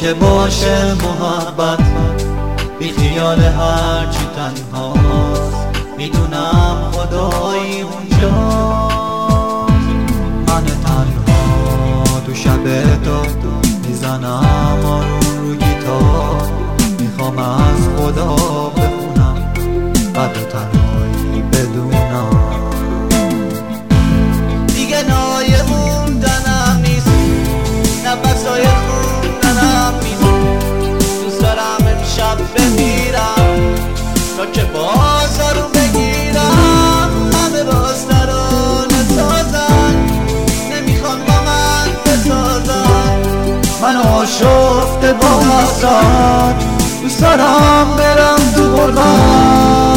که باشه محبت بی خیال هرچی تنهاست، میدونم خدایی اونجاست. من تنها تو شب تو میزنم آروم رو گیتار، میخوام از خدا بخونم بعد و تنهایی بدونم دیگه نایه موندنم نیست، نفسای خوندنم نیست. دوست دارم امشب بمیرم تا که بازار رو بگیرم. همه باز ترانه سازن، نمیخوان با من بسازن. من آشفته با حسرت دوست دارم برم تو غربت.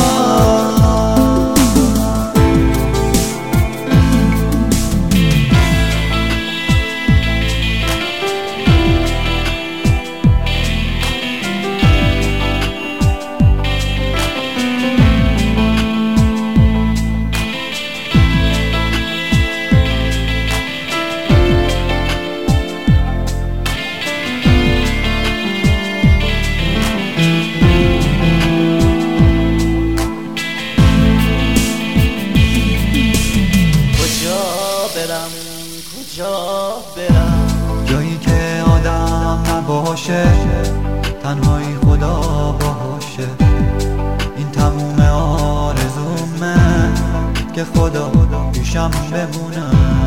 کجا برم جایی که آدم نباشه، تنهایی خدا باشه. این تموم آرزومه که خدا پیشم بمونه.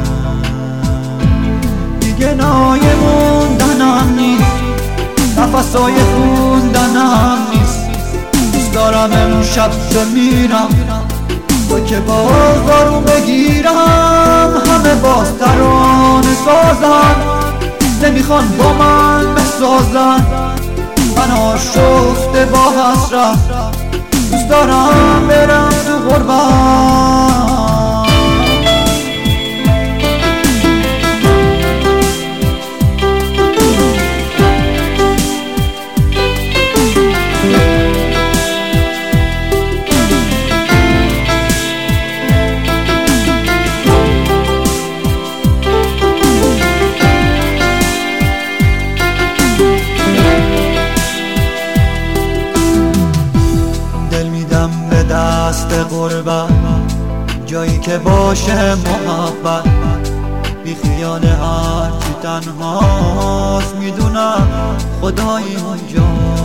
دیگه نایه موندنم نیست، نفسای خوندنم نیست. دوست دارم امشب بمیرم تا که بازارو بگیرم. همه باز ترانه سازن، نمیخوان با من بسازن. من آشفته با حسرت دوست دارم برم تو غربت. دست غربت جایی که باشه محبت بی خیال هرچی تنهاست، میدونم خدایی اونجا.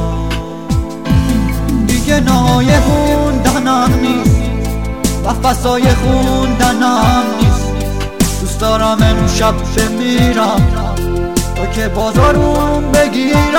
دیگه نایه خوندنم نیست، نفسای خوندنم نیست. دوست دارم امشب بمیرم تا که بازارون بگیرم.